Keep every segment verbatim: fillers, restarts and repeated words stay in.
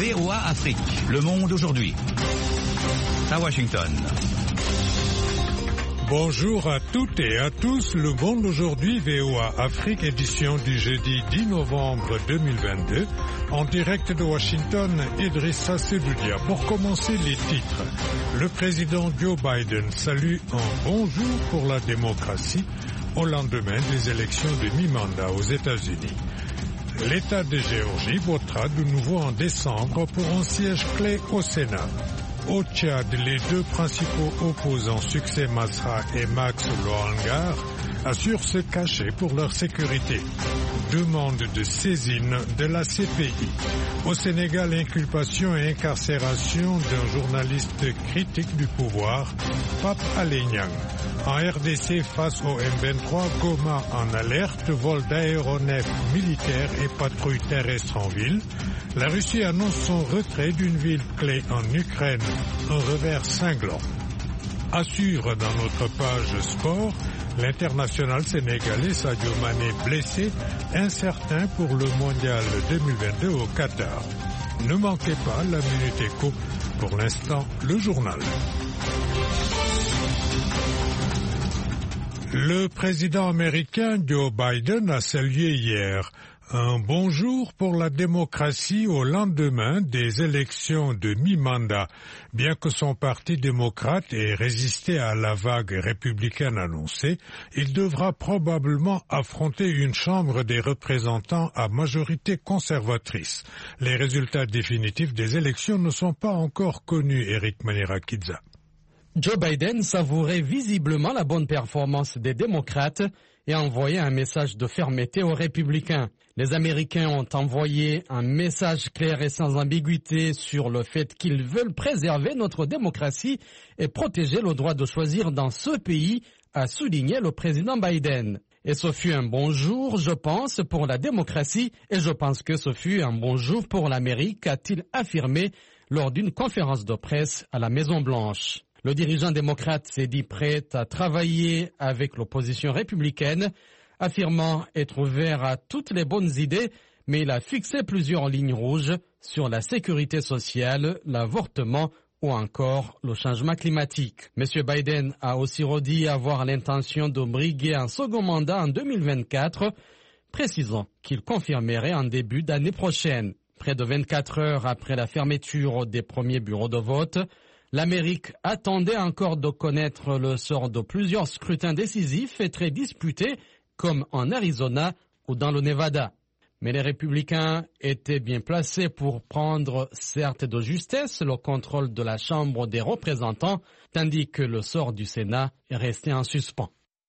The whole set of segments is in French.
V O A Afrique, le monde aujourd'hui. À Washington. Bonjour à toutes et à tous, le monde aujourd'hui, V O A Afrique, édition du jeudi dix novembre deux mille vingt-deux, en direct de Washington, Idrissa Sedoudia. Pour commencer, les titres. Le président Joe Biden salue un bon jour pour la démocratie au lendemain des élections de mi-mandat aux États-Unis. L'État de Géorgie votera de nouveau en décembre pour un siège clé au Sénat. Au Tchad, les deux principaux opposants, Succès Masra et Max Lohangar, assurent se cacher pour leur sécurité. Demande de saisine de la C P I. Au Sénégal, inculpation et incarcération d'un journaliste critique du pouvoir, Pape Alé Niang. En R D C, face au M vingt-trois, Goma en alerte, vol d'aéronefs militaires et patrouilles terrestres en ville. La Russie annonce son retrait d'une ville clé en Ukraine, un revers cinglant. Assure dans notre page sport, l'international sénégalais Sadio Mané blessé, incertain pour le mondial deux mille vingt-deux au Qatar. Ne manquez pas la Minute Éco, pour l'instant le journal. Le président américain Joe Biden a salué hier un bon jour pour la démocratie au lendemain des élections de mi-mandat. Bien que son parti démocrate ait résisté à la vague républicaine annoncée, il devra probablement affronter une Chambre des représentants à majorité conservatrice. Les résultats définitifs des élections ne sont pas encore connus, Eric Manirakidza. Joe Biden savourait visiblement la bonne performance des démocrates et a envoyé un message de fermeté aux républicains. Les Américains ont envoyé un message clair et sans ambiguïté sur le fait qu'ils veulent préserver notre démocratie et protéger le droit de choisir dans ce pays, a souligné le président Biden. Et ce fut un bon jour, je pense, pour la démocratie et je pense que ce fut un bon jour pour l'Amérique, a-t-il affirmé lors d'une conférence de presse à la Maison-Blanche. Le dirigeant démocrate s'est dit prêt à travailler avec l'opposition républicaine, affirmant être ouvert à toutes les bonnes idées, mais il a fixé plusieurs lignes rouges sur la sécurité sociale, l'avortement ou encore le changement climatique. M. Biden a aussi redit avoir l'intention de briguer un second mandat en deux mille vingt-quatre, précisant qu'il confirmerait en début d'année prochaine. Près de vingt-quatre heures après la fermeture des premiers bureaux de vote, l'Amérique attendait encore de connaître le sort de plusieurs scrutins décisifs et très disputés, comme en Arizona ou dans le Nevada. Mais les républicains étaient bien placés pour prendre, certes de justesse, le contrôle de la Chambre des représentants, tandis que le sort du Sénat est resté en suspens.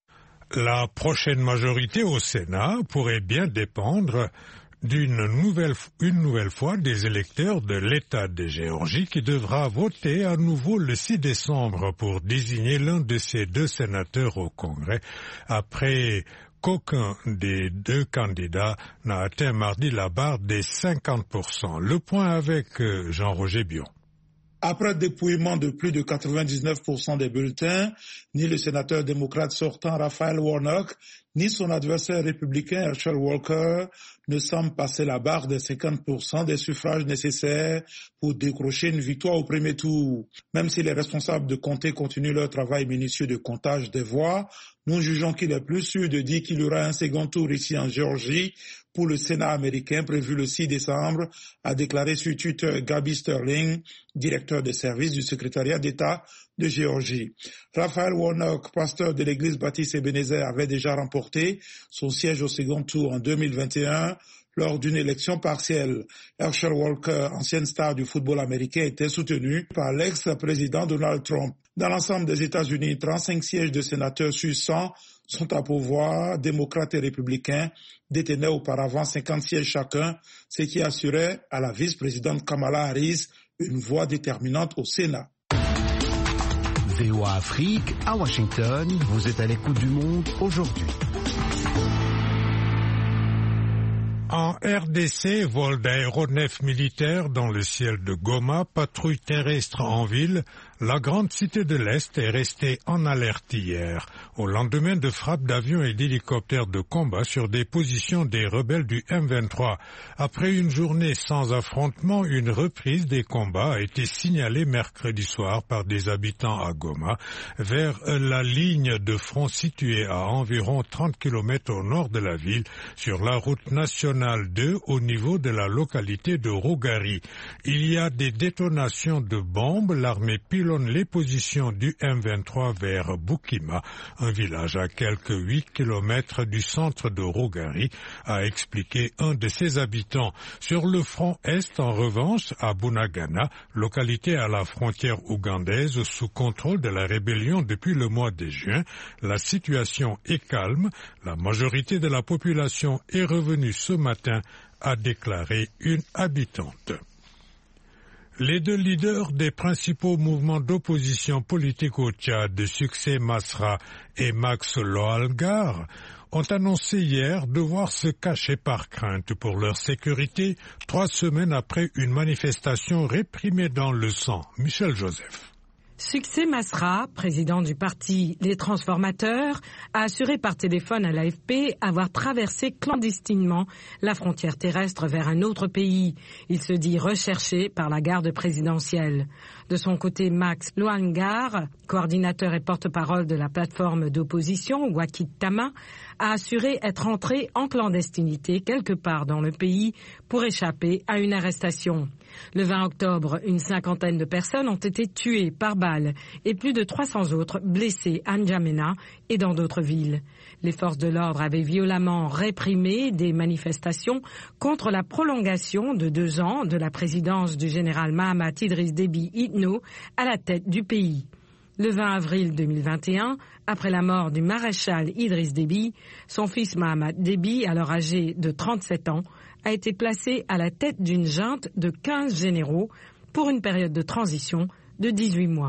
La prochaine majorité au Sénat pourrait bien dépendre d'une nouvelle, une nouvelle fois des électeurs de l'État de Géorgie qui devra voter à nouveau le six décembre pour désigner l'un de ses deux sénateurs au Congrès, après qu'aucun des deux candidats n'a atteint mardi la barre des cinquante pour cent. Le point avec Jean-Roger Bion. Après le dépouillement de plus de quatre-vingt-dix-neuf pour cent des bulletins, ni le sénateur démocrate sortant Raphaël Warnock, ni son adversaire républicain Herschel Walker ne semblent passer la barre des cinquante pour cent des suffrages nécessaires pour décrocher une victoire au premier tour. Même si les responsables de comté continuent leur travail minutieux de comptage des voix, nous jugeons qu'il est plus sûr de dire qu'il y aura un second tour ici en Géorgie pour le Sénat américain prévu le six décembre, a déclaré sur Twitter Gabby Sterling, directeur des services du secrétariat d'État de Géorgie. Raphaël Warnock, pasteur de l'église baptiste Ebenezer, avait déjà remporté son siège au second tour en deux mille vingt et un lors d'une élection partielle. Herschel Walker, ancienne star du football américain, était soutenu par l'ex-président Donald Trump. Dans l'ensemble des États-Unis, trente-cinq sièges de sénateurs sur cent sont à pourvoir, démocrates et républicains détenaient auparavant cinquante sièges chacun, ce qui assurait à la vice-présidente Kamala Harris une voix déterminante au Sénat. V O A Afrique, à Washington, vous êtes à l'écoute du monde aujourd'hui. En R D C, vol d'aéronefs militaires dans le ciel de Goma, patrouille terrestre en ville, La grande cité de l'Est est restée en alerte hier, au lendemain de frappes d'avions et d'hélicoptères de combat sur des positions des rebelles du M vingt-trois. Après une journée sans affrontement, une reprise des combats a été signalée mercredi soir par des habitants à Goma, vers la ligne de front située à environ trente kilomètres au nord de la ville, sur la route nationale deux au niveau de la localité de Rogari. Il y a des détonations de bombes, l'armée pilonne les positions du M vingt-trois vers Bukima, un village à quelques huit kilomètres du centre de Rogari, a expliqué un de ses habitants. Sur le front Est, en revanche, à Bunagana, localité à la frontière ougandaise sous contrôle de la rébellion depuis le mois de juin, la situation est calme. La majorité de la population est revenue ce matin, a déclaré une habitante. Les deux leaders des principaux mouvements d'opposition politique au Tchad, Succès Masra et Max Loalgar, ont annoncé hier devoir se cacher par crainte pour leur sécurité, trois semaines après une manifestation réprimée dans le sang. Michel Joseph. Succès Masra, président du parti Les Transformateurs, a assuré par téléphone à l'A F P avoir traversé clandestinement la frontière terrestre vers un autre pays. Il se dit recherché par la garde présidentielle. De son côté, Max Loangar, coordinateur et porte-parole de la plateforme d'opposition Wakitama, a assuré être entré en clandestinité quelque part dans le pays pour échapper à une arrestation. Le vingt octobre, une cinquantaine de personnes ont été tuées par balle et plus de trois cents autres blessées à N'Djamena et dans d'autres villes. Les forces de l'ordre avaient violemment réprimé des manifestations contre la prolongation de deux ans de la présidence du général Mahamat Idriss Déby Itno à la tête du pays. Le vingt avril deux mille vingt et un, après la mort du maréchal Idriss Déby, son fils Mahamat Déby, alors âgé de trente-sept ans, a été placé à la tête d'une junte de quinze généraux pour une période de transition de dix-huit mois.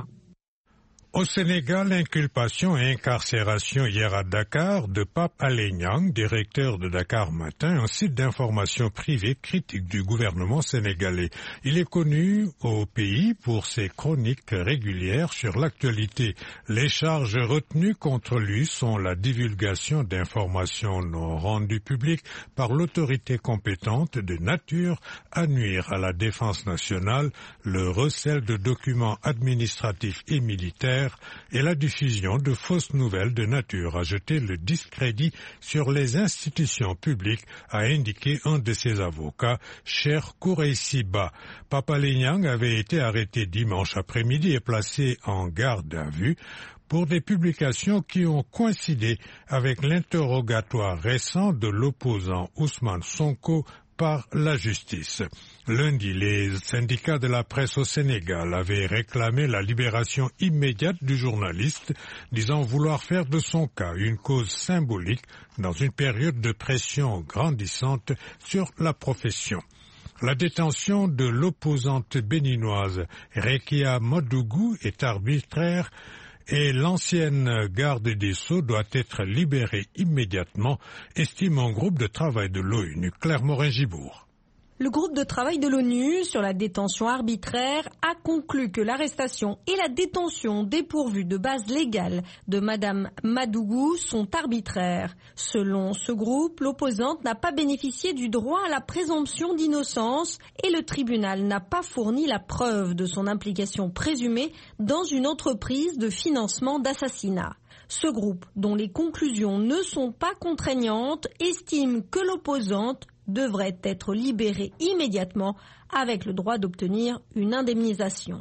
Au Sénégal, inculpation et incarcération hier à Dakar de Pape Alé Niang, directeur de Dakar Matin, un site d'information privée critique du gouvernement sénégalais. Il est connu au pays pour ses chroniques régulières sur l'actualité. Les charges retenues contre lui sont la divulgation d'informations non rendues publiques par l'autorité compétente de nature à nuire à la défense nationale, le recel de documents administratifs et militaires et la diffusion de fausses nouvelles de nature à jeter le discrédit sur les institutions publiques, a indiqué un de ses avocats, Cher Koureissi Ba. Pape Alé Niang avait été arrêté dimanche après-midi et placé en garde à vue pour des publications qui ont coïncidé avec l'interrogatoire récent de l'opposant Ousmane Sonko par la justice. Lundi, les syndicats de la presse au Sénégal avaient réclamé la libération immédiate du journaliste, disant vouloir faire de son cas une cause symbolique dans une période de pression grandissante sur la profession. La détention de l'opposante béninoise Rekia Madougou est arbitraire et l'ancienne garde des Sceaux doit être libérée immédiatement, estime un groupe de travail de l'ONU, Claire Morin-Gibourg. Le groupe de travail de l'ONU sur la détention arbitraire a conclu que l'arrestation et la détention dépourvues de base légale de Madame Madougou sont arbitraires. Selon ce groupe, l'opposante n'a pas bénéficié du droit à la présomption d'innocence et le tribunal n'a pas fourni la preuve de son implication présumée dans une entreprise de financement d'assassinat. Ce groupe, dont les conclusions ne sont pas contraignantes, estime que l'opposante devrait être libérée immédiatement avec le droit d'obtenir une indemnisation.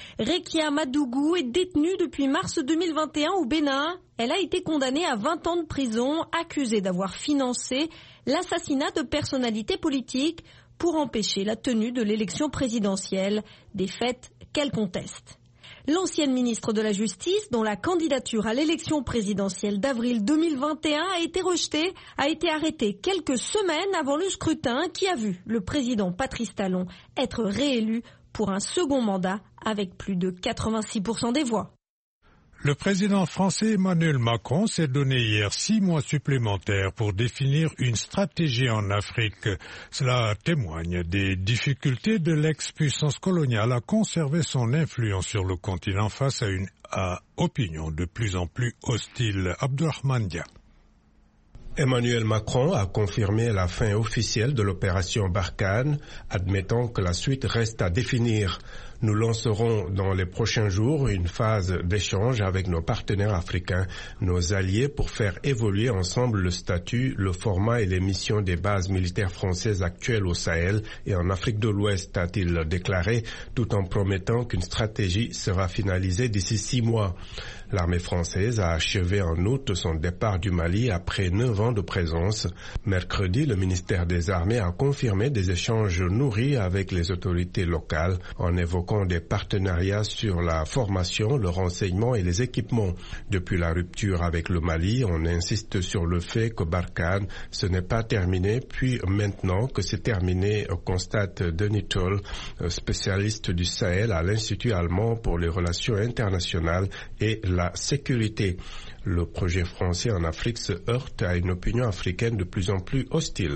Rekia Madougou est détenue depuis mars deux mille vingt et un au Bénin. Elle a été condamnée à vingt ans de prison, accusée d'avoir financé l'assassinat de personnalités politiques pour empêcher la tenue de l'élection présidentielle, des faits qu'elle conteste. L'ancienne ministre de la Justice, dont la candidature à l'élection présidentielle d'avril deux mille vingt et un a été rejetée, a été arrêtée quelques semaines avant le scrutin qui a vu le président Patrice Talon être réélu pour un second mandat avec plus de quatre-vingt-six pour cent des voix. Le président français Emmanuel Macron s'est donné hier six mois supplémentaires pour définir une stratégie en Afrique. Cela témoigne des difficultés de l'ex-puissance coloniale à conserver son influence sur le continent face à une à opinion de plus en plus hostile. Abdourahmane Dia. Emmanuel Macron a confirmé la fin officielle de l'opération Barkhane, admettant que la suite reste à définir. Nous lancerons dans les prochains jours une phase d'échange avec nos partenaires africains, nos alliés, pour faire évoluer ensemble le statut, le format et les missions des bases militaires françaises actuelles au Sahel et en Afrique de l'Ouest, a-t-il déclaré, tout en promettant qu'une stratégie sera finalisée d'ici six mois. L'armée française a achevé en août son départ du Mali après neuf ans de présence. Mercredi, le ministère des Armées a confirmé des échanges nourris avec les autorités locales en évoquant des partenariats sur la formation, le renseignement et les équipements. Depuis la rupture avec le Mali, on insiste sur le fait que Barkhane, ce n'est pas terminé, puis maintenant que c'est terminé, constate Denis Toll, spécialiste du Sahel à l'Institut allemand pour les relations internationales et la sécurité. Le projet français en Afrique se heurte à une opinion africaine de plus en plus hostile.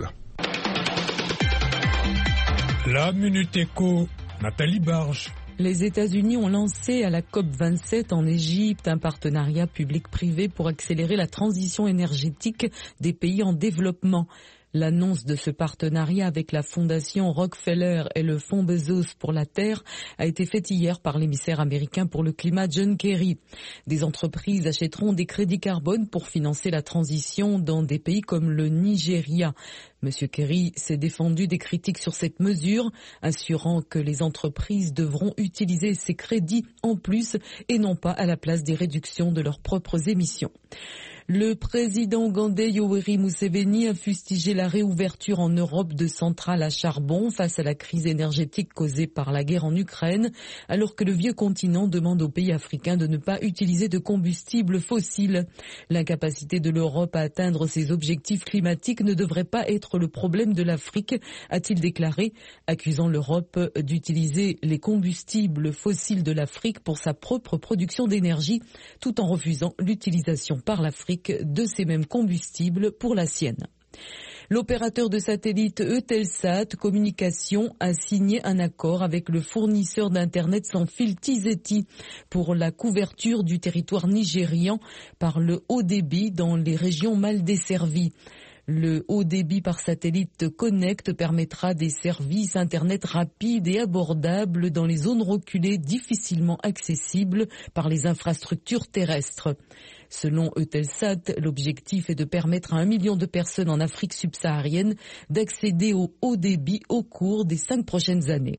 La Minute Éco, Nathalie Barge. Les États-Unis ont lancé à la COP vingt-sept en Égypte un partenariat public-privé pour accélérer la transition énergétique des pays en développement. L'annonce de ce partenariat avec la Fondation Rockefeller et le Fonds Bezos pour la Terre a été faite hier par l'émissaire américain pour le climat John Kerry. Des entreprises achèteront des crédits carbone pour financer la transition dans des pays comme le Nigeria. Monsieur Kerry s'est défendu des critiques sur cette mesure, assurant que les entreprises devront utiliser ces crédits en plus et non pas à la place des réductions de leurs propres émissions. Le président ougandais Yoweri Museveni a fustigé la réouverture en Europe de centrales à charbon face à la crise énergétique causée par la guerre en Ukraine, alors que le vieux continent demande aux pays africains de ne pas utiliser de combustibles fossiles. L'incapacité de l'Europe à atteindre ses objectifs climatiques ne devrait pas être le problème de l'Afrique, a-t-il déclaré, accusant l'Europe d'utiliser les combustibles fossiles de l'Afrique pour sa propre production d'énergie, tout en refusant l'utilisation par l'Afrique de ces mêmes combustibles pour la sienne. L'opérateur de satellite Eutelsat Communications a signé un accord avec le fournisseur d'Internet sans fil Tizeti pour la couverture du territoire nigérian par le haut débit dans les régions mal desservies. Le haut débit par satellite Connect permettra des services Internet rapides et abordables dans les zones reculées difficilement accessibles par les infrastructures terrestres. Selon Eutelsat, l'objectif est de permettre à un million de personnes en Afrique subsaharienne d'accéder au haut débit au cours des cinq prochaines années.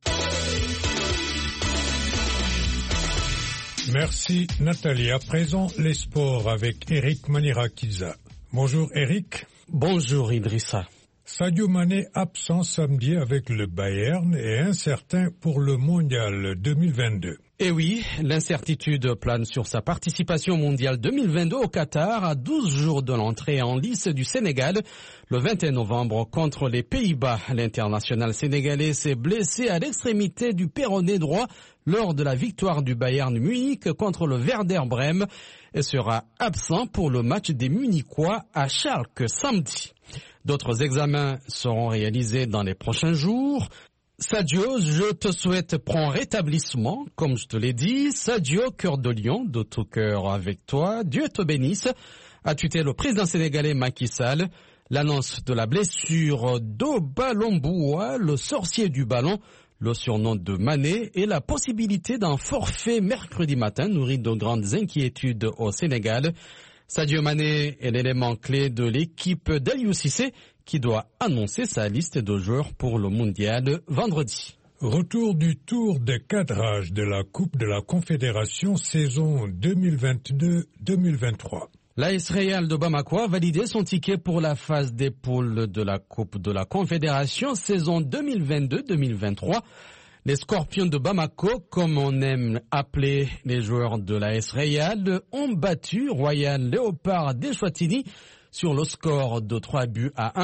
Merci Nathalie. À présent, les sports avec Eric Manirakiza. Bonjour Eric. Bonjour Idrissa. Sadio Mané absent samedi avec le Bayern et incertain pour le mondial deux mille vingt-deux. Et oui, l'incertitude plane sur sa participation mondiale deux mille vingt-deux au Qatar à douze jours de l'entrée en lice du Sénégal. Le vingt et un novembre contre les Pays-Bas, l'international sénégalais s'est blessé à l'extrémité du péroné droit lors de la victoire du Bayern Munich contre le Werder Brême et sera absent pour le match des Munichois à Schalke samedi. D'autres examens seront réalisés dans les prochains jours. Sadio, je te souhaite prompt rétablissement, comme je te l'ai dit. Sadio, cœur de lion, de tout cœur avec toi. Dieu te bénisse. A tué le président sénégalais Macky Sall. L'annonce de la blessure d'Obalomboua, le sorcier du ballon, le surnom de Mané, et la possibilité d'un forfait mercredi matin nourri de grandes inquiétudes au Sénégal. Sadio Mané est l'élément clé de l'équipe d'Aliou Cissé qui doit annoncer sa liste de joueurs pour le mondial vendredi. Retour du tour de cadrage de la Coupe de la Confédération saison deux mille vingt-deux deux mille vingt-trois. L'A S Real de Bamako a validé son ticket pour la phase des poules de la Coupe de la Confédération saison deux mille vingt-deux deux mille vingt-trois. Les Scorpions de Bamako, comme on aime appeler les joueurs de l'A S Real, ont battu Royal Léopard d'Eswatini sur le score de trois buts à un.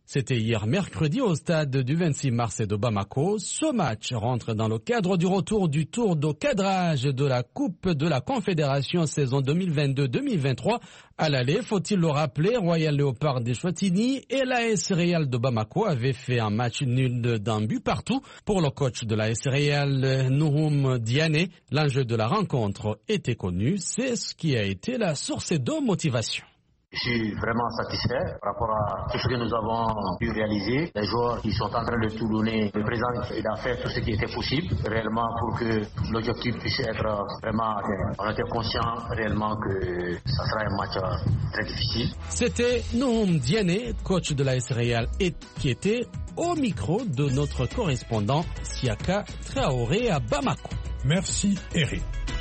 C'était hier mercredi au stade du vingt-six mars de Bamako. Ce match rentre dans le cadre du retour du tour de cadrage de la Coupe de la Confédération saison deux mille vingt-deux deux mille vingt-trois. À l'aller, faut-il le rappeler, Royal Léopard de Chouatini et l'A S Real de Bamako avaient fait un match nul d'un but partout. Pour le coach de l'A S Real, Nouhoum Diané, l'enjeu de la rencontre était connu. C'est ce qui a été la source de motivation. Je suis vraiment satisfait par rapport à tout ce que nous avons pu réaliser. Les joueurs qui sont en train de tout donner, le président il a fait tout ce qui était possible réellement pour que l'objectif puisse être vraiment atteint. On était conscient réellement que ça sera un match très difficile. C'était Nouhoum Diané, coach de l'A S Real, et qui était au micro de notre correspondant Siaka Traoré à Bamako. Merci Eric.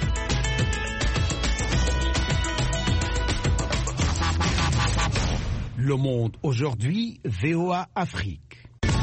Le Monde aujourd'hui, V O A Afrique.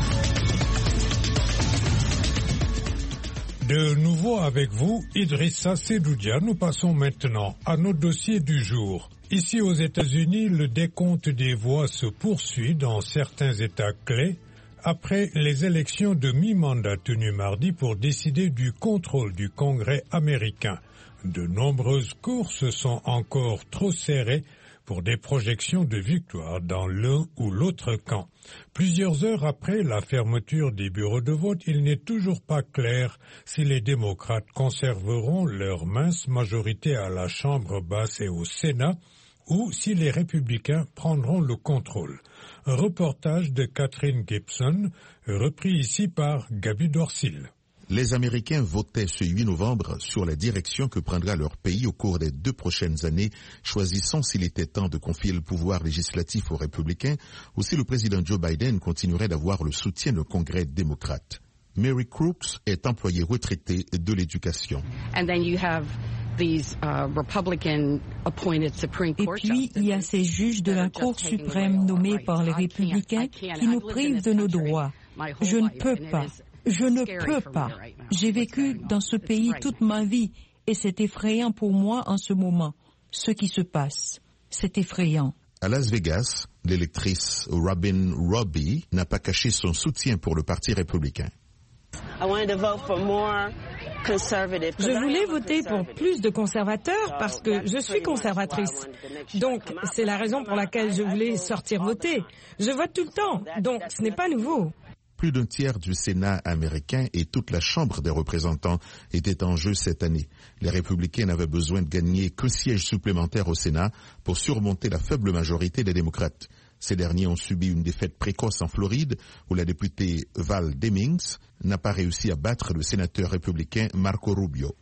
De nouveau avec vous, Idrissa Sedoudia. Nous passons maintenant à nos dossiers du jour. Ici aux États-Unis, le décompte des voix se poursuit dans certains États clés après les élections de mi-mandat tenues mardi pour décider du contrôle du Congrès américain. De nombreuses courses sont encore trop serrées pour des projections de victoire dans l'un ou l'autre camp. Plusieurs heures après la fermeture des bureaux de vote, il n'est toujours pas clair si les démocrates conserveront leur mince majorité à la Chambre basse et au Sénat ou si les républicains prendront le contrôle. Un reportage de Catherine Gibson, repris ici par Gabi Dorsil. Les Américains votaient ce huit novembre sur la direction que prendra leur pays au cours des deux prochaines années, choisissant s'il était temps de confier le pouvoir législatif aux républicains ou si le président Joe Biden continuerait d'avoir le soutien du Congrès démocrate. Mary Crooks est employée retraitée de l'éducation. And then you have these uh, Republican appointed Supreme Court justices. Et puis, il y a ces juges de la Cour suprême nommés par les républicains qui nous privent de nos droits. Je ne peux pas. Je ne peux pas. J'ai vécu dans ce pays toute ma vie et c'est effrayant pour moi en ce moment. Ce qui se passe, c'est effrayant. À Las Vegas, l'électrice Robin Robbie n'a pas caché son soutien pour le Parti républicain. Je voulais voter pour plus de conservateurs parce que je suis conservatrice. Donc, c'est la raison pour laquelle je voulais sortir voter. Je vote tout le temps, donc ce n'est pas nouveau. Plus d'un tiers du Sénat américain et toute la Chambre des représentants étaient en jeu cette année. Les républicains n'avaient besoin de gagner qu'un siège supplémentaire au Sénat pour surmonter la faible majorité des démocrates. Ces derniers ont subi une défaite précoce en Floride où la députée Val Demings n'a pas réussi à battre le sénateur républicain Marco Rubio.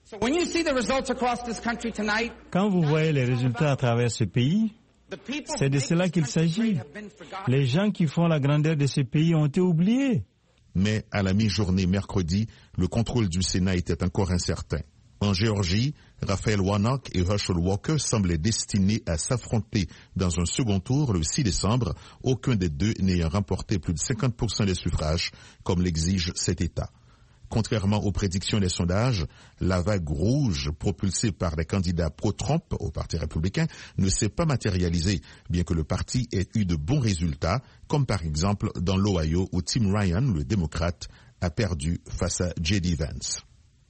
Quand vous voyez les résultats à travers ce pays, c'est de cela qu'il s'agit. Les gens qui font la grandeur de ce pays ont été oubliés. Mais à la mi-journée mercredi, le contrôle du Sénat était encore incertain. En Géorgie, Raphaël Warnock et Herschel Walker semblaient destinés à s'affronter dans un second tour le six décembre, aucun des deux n'ayant remporté plus de cinquante pour cent des suffrages, comme l'exige cet État. Contrairement aux prédictions des sondages, la vague rouge propulsée par les candidats pro-Trump au Parti républicain ne s'est pas matérialisée, bien que le parti ait eu de bons résultats, comme par exemple dans l'Ohio où Tim Ryan, le démocrate, a perdu face à J D Vance.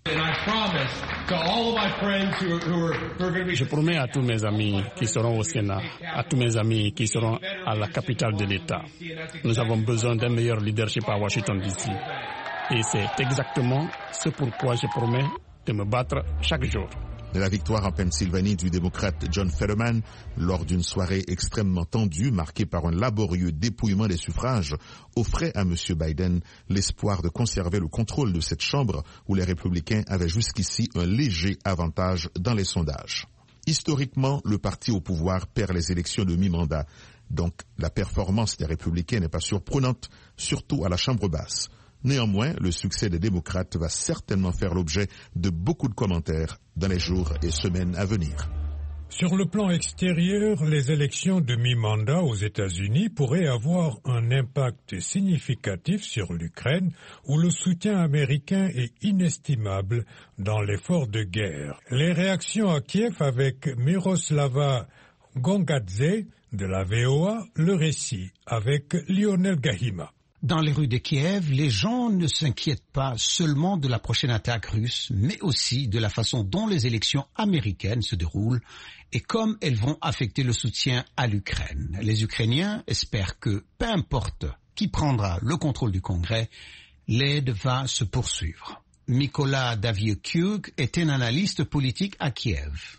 Je promets à tous mes amis qui seront au Sénat, à tous mes amis qui seront à la capitale de l'État, nous avons besoin d'un meilleur leadership à Washington D C. Et c'est exactement ce pourquoi je promets de me battre chaque jour. La victoire en Pennsylvanie du démocrate John Fetterman, lors d'une soirée extrêmement tendue, marquée par un laborieux dépouillement des suffrages, offrait à M. Biden l'espoir de conserver le contrôle de cette Chambre où les républicains avaient jusqu'ici un léger avantage dans les sondages. Historiquement, le parti au pouvoir perd les élections de mi-mandat, donc la performance des républicains n'est pas surprenante, surtout à la Chambre basse. Néanmoins, le succès des démocrates va certainement faire l'objet de beaucoup de commentaires dans les jours et semaines à venir. Sur le plan extérieur, les élections de mi-mandat aux États-Unis pourraient avoir un impact significatif sur l'Ukraine, où le soutien américain est inestimable dans l'effort de guerre. Les réactions à Kiev avec Miroslava Gongadze de la V O A, le récit avec Lionel Gahima. Dans les rues de Kiev, les gens ne s'inquiètent pas seulement de la prochaine attaque russe, mais aussi de la façon dont les élections américaines se déroulent et comme elles vont affecter le soutien à l'Ukraine. Les Ukrainiens espèrent que, peu importe qui prendra le contrôle du Congrès, l'aide va se poursuivre. Mykola Davyukyuk est un analyste politique à Kiev.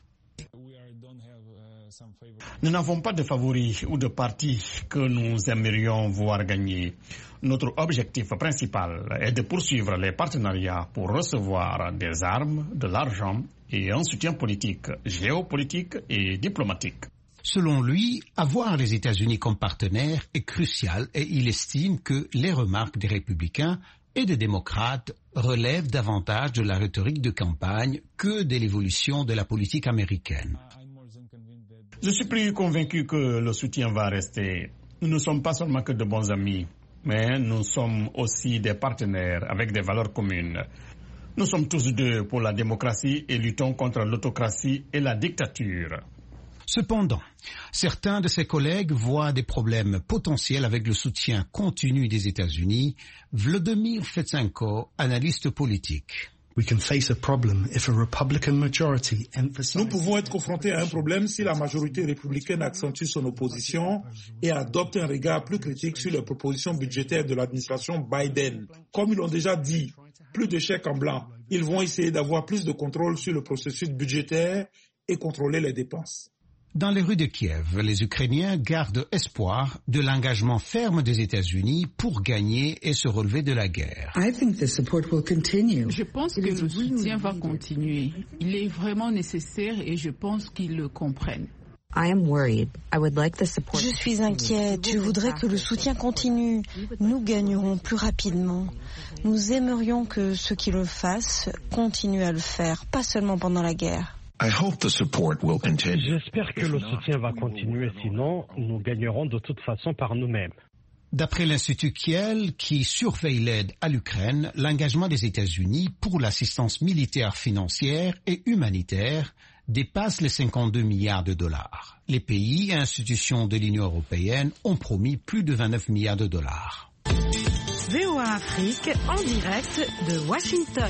Nous n'avons pas de favoris ou de partis que nous aimerions voir gagner. Notre objectif principal est de poursuivre les partenariats pour recevoir des armes, de l'argent et un soutien politique, géopolitique et diplomatique. Selon lui, avoir les États-Unis comme partenaire est crucial et il estime que les remarques des républicains et des démocrates relèvent davantage de la rhétorique de campagne que de l'évolution de la politique américaine. Je suis plus convaincu que le soutien va rester. Nous ne sommes pas seulement que de bons amis, mais nous sommes aussi des partenaires avec des valeurs communes. Nous sommes tous deux pour la démocratie et luttons contre l'autocratie et la dictature. Cependant, certains de ses collègues voient des problèmes potentiels avec le soutien continu des États-Unis. Vladimir Fetsenko, analyste politique. Nous pouvons être confrontés à un problème si la majorité républicaine accentue son opposition et adopte un regard plus critique sur les propositions budgétaires de l'administration Biden. Comme ils l'ont déjà dit, plus de chèques en blanc. Ils vont essayer d'avoir plus de contrôle sur le processus budgétaire et contrôler les dépenses. Dans les rues de Kiev, les Ukrainiens gardent espoir de l'engagement ferme des États-Unis pour gagner et se relever de la guerre. Je pense que le soutien va continuer. Il est vraiment nécessaire et je pense qu'ils le comprennent. Je suis inquiète. Je voudrais que le soutien continue. Nous gagnerons plus rapidement. Nous aimerions que ceux qui le fassent continuent à le faire, pas seulement pendant la guerre. J'espère que le soutien va continuer, sinon nous gagnerons de toute façon par nous-mêmes. D'après l'Institut Kiel, qui surveille l'aide à l'Ukraine, l'engagement des États-Unis pour l'assistance militaire, financière et humanitaire dépasse les cinquante-deux milliards de dollars. Les pays et institutions de l'Union européenne ont promis plus de vingt-neuf milliards de dollars. V O A Afrique en direct de Washington.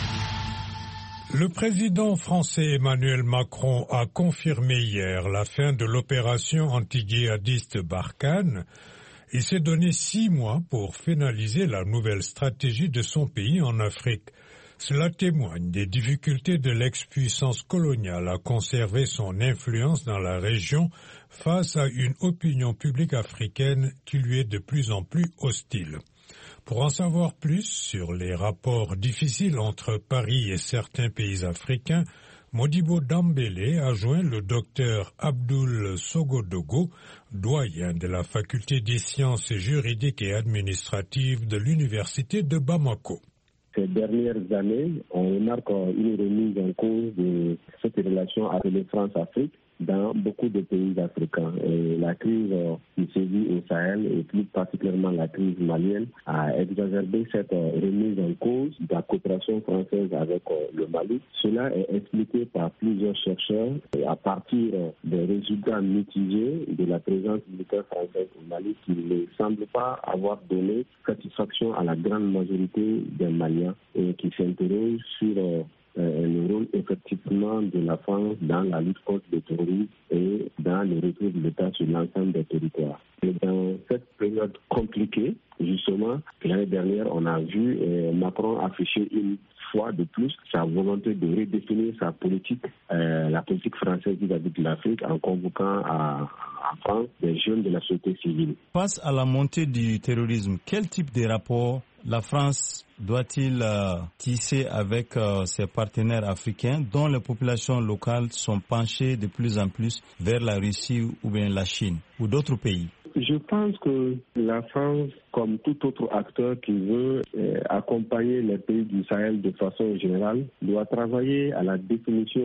Le président français Emmanuel Macron a confirmé hier la fin de l'opération anti-djihadiste Barkhane. Il s'est donné six mois pour finaliser la nouvelle stratégie de son pays en Afrique. Cela témoigne des difficultés de l'ex-puissance coloniale à conserver son influence dans la région face à une opinion publique africaine qui lui est de plus en plus hostile. Pour en savoir plus sur les rapports difficiles entre Paris et certains pays africains, Modibo Dambélé a joint le docteur Abdoul Sogodogo, doyen de la faculté des sciences juridiques et administratives de l'université de Bamako. Ces dernières années, on remarque une remise en cause de cette relation avec les France-Afrique dans beaucoup de pays africains. Et la crise qui se vit au Sahel, et plus particulièrement la crise malienne, a exacerbé cette remise en cause de la coopération française avec le Mali. Cela est expliqué par plusieurs chercheurs à partir des résultats mitigés de la présence militaire française au Mali qui ne semble pas avoir donné satisfaction à la grande majorité des Maliens et qui s'interrogent sur le rôle effectivement de la France dans la lutte contre le terrorisme et dans le retour de l'État sur l'ensemble des territoires. Et dans cette période compliquée, justement, l'année dernière, on a vu euh, Macron afficher une fois de plus sa volonté de redéfinir sa politique, euh, la politique française vis-à-vis de l'Afrique, en convoquant à, en France des jeunes de la société civile. Face à la montée du terrorisme, quel type de rapport la France doit-il euh, tisser avec euh, ses partenaires africains dont les populations locales sont penchées de plus en plus vers la Russie ou bien la Chine ou d'autres pays? Je pense que la France, comme tout autre acteur qui veut euh, accompagner les pays du Sahel de façon générale, doit travailler à la définition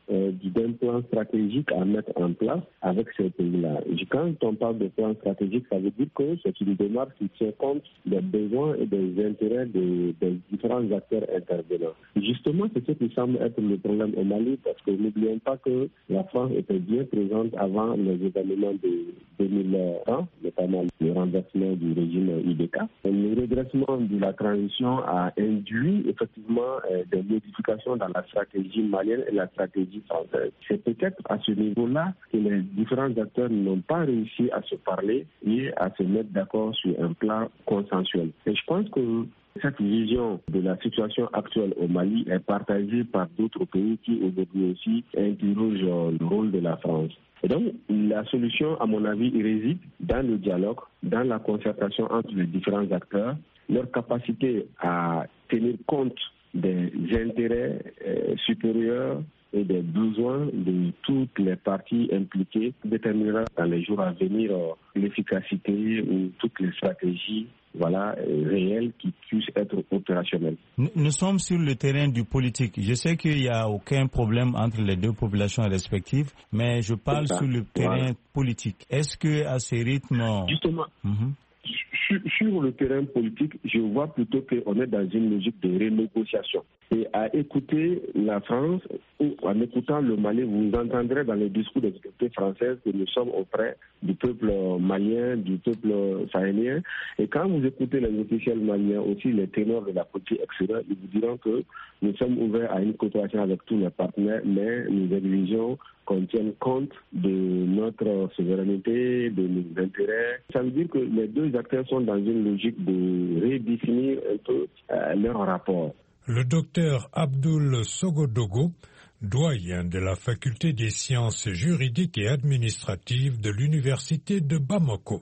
euh, d'un plan stratégique à mettre en place avec ces pays-là. Quand on parle de plan stratégique, ça veut dire que c'est une démarche qui tient compte des besoins et des intérêts des, des différents acteurs intervenants. Justement, c'est ce qui semble être le problème au Mali, parce que n'oublions pas que la France était bien présente avant les événements de deux mille un, notamment le renversement du régime I D K. Le redressement de la transition a induit effectivement euh, des modifications dans la stratégie malienne et la stratégie française. C'est peut-être à ce niveau-là que les différents acteurs n'ont pas réussi à se parler et à se mettre d'accord sur un plan consensuel. Et je pense que cette vision de la situation actuelle au Mali est partagée par d'autres pays qui aujourd'hui aussi interrogent le rôle de la France. Et donc, la solution, à mon avis, réside dans le dialogue, dans la concertation entre les différents acteurs, leur capacité à tenir compte des intérêts euh, supérieurs et des besoins de toutes les parties impliquées déterminera dans les jours à venir euh, l'efficacité ou toutes les stratégies voilà, euh, réelles qui puissent être opérationnelles. Nous, nous sommes sur le terrain du politique. Je sais qu'il n'y a aucun problème entre les deux populations respectives, mais je parle sur le terrain voilà. politique. Est-ce que à ces rythmes... Justement, mm-hmm. sur, sur le terrain politique, je vois plutôt qu'on est dans une logique de renégociation. Et à écouter la France ou en écoutant le Mali, vous entendrez dans les discours des autorités françaises que nous sommes auprès du peuple malien, du peuple sahélien. Et quand vous écoutez les officiels maliens, aussi les ténors de la politique extérieure, ils vous diront que nous sommes ouverts à une coopération avec tous les partenaires, mais nous exigeons qu'on tienne compte de notre souveraineté, de nos intérêts. Ça veut dire que les deux acteurs sont dans une logique de redéfinir un peu euh, leur rapport. Le docteur Abdoul Sogodogo, doyen de la faculté des sciences juridiques et administratives de l'université de Bamako.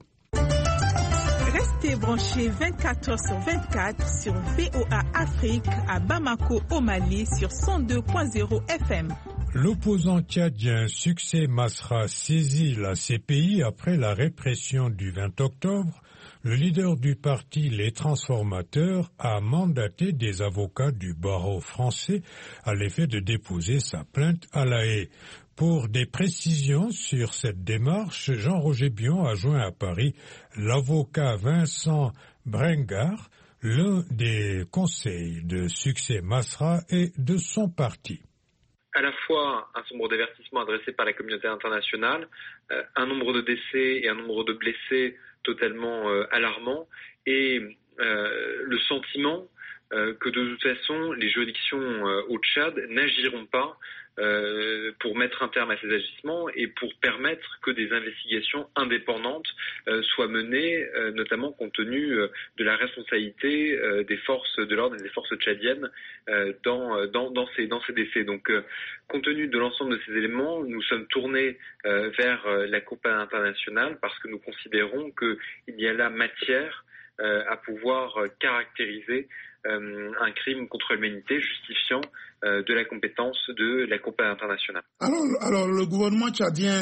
Restez branchés vingt-quatre heures sur vingt-quatre sur V O A Afrique à Bamako au Mali sur cent deux point zéro F M. L'opposant tchadien Succès Masra saisit la C P I après la répression du vingt octobre. Le leader du parti Les Transformateurs a mandaté des avocats du barreau français à l'effet de déposer sa plainte à La Haye. Pour des précisions sur cette démarche, Jean-Roger Bion a joint à Paris l'avocat Vincent Brengard, l'un des conseils de Succès Masra et de son parti. À la fois un certain nombre d'avertissements adressés par la communauté internationale, euh, un nombre de décès et un nombre de blessés totalement euh, alarmants, et euh, le sentiment euh, que de toute façon les juridictions euh, au Tchad n'agiront pas Euh, pour mettre un terme à ces agissements et pour permettre que des investigations indépendantes euh, soient menées, euh, notamment compte tenu euh, de la responsabilité euh, des forces de l'ordre et des forces tchadiennes euh, dans, dans, dans, ces, dans ces décès. Donc, euh, compte tenu de l'ensemble de ces éléments, nous sommes tournés euh, vers euh, la Cour pénale internationale parce que nous considérons qu'il y a là matière euh, à pouvoir euh, caractériser Euh, un crime contre l'humanité justifiant euh, de la compétence de la Cour pénale internationale. Alors, alors, le gouvernement tchadien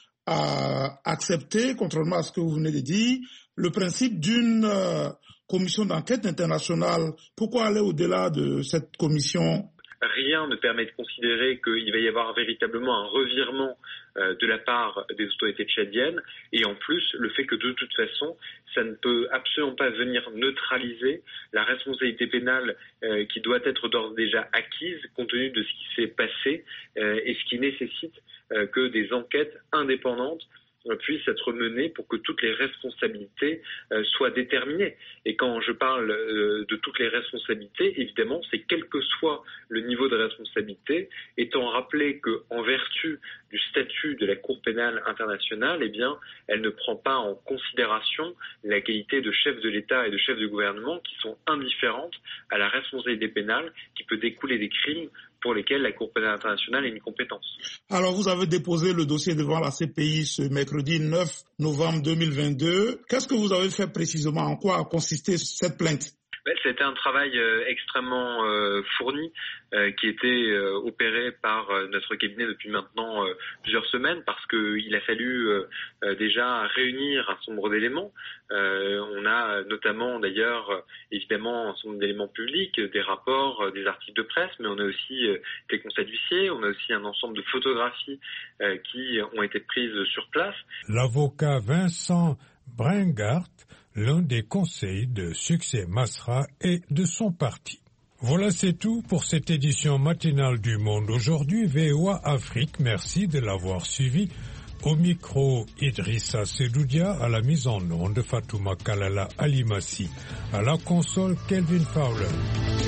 a accepté, contrairement à ce que vous venez de dire, le principe d'une euh, commission d'enquête internationale. Pourquoi aller au-delà de cette commission ? Rien ne permet de considérer qu'il va y avoir véritablement un revirement euh, de la part des autorités tchadiennes, et en plus le fait que de toute façon ça ne peut absolument pas venir neutraliser la responsabilité pénale euh, qui doit être d'ores et déjà acquise compte tenu de ce qui s'est passé euh, et ce qui nécessite euh, que des enquêtes indépendantes puisse être menée pour que toutes les responsabilités euh, soient déterminées. Et quand je parle euh, de toutes les responsabilités, évidemment, c'est quel que soit le niveau de responsabilité, étant rappelé qu'en vertu du statut de la Cour pénale internationale, eh bien, elle ne prend pas en considération la qualité de chef de l'État et de chef de gouvernement qui sont indifférentes à la responsabilité pénale qui peut découler des crimes pour lesquels la Cour pénale internationale a une compétence. Alors, vous avez déposé le dossier devant la C P I ce mercredi neuf novembre deux mille vingt-deux. Qu'est-ce que vous avez fait précisément? En quoi a consisté cette plainte? Ben, c'était un travail euh, extrêmement euh, fourni euh, qui était euh, opéré par euh, notre cabinet depuis maintenant euh, plusieurs semaines parce qu'il a fallu euh, euh, déjà réunir un certain nombre d'éléments. Euh, on a notamment d'ailleurs euh, évidemment un certain nombre d'éléments publics, des rapports, euh, des articles de presse, mais on a aussi euh, des constats d'huissier, on a aussi un ensemble de photographies euh, qui ont été prises sur place. L'avocat Vincent Bringart, l'un des conseils de Succès Masra et de son parti. Voilà, c'est tout pour cette édition matinale du Monde aujourd'hui. V O A Afrique, merci de l'avoir suivi. Au micro, Idrissa Sedoudia, à la mise en onde, Fatouma Kalala Alimassi, à la console, Kelvin Fowler.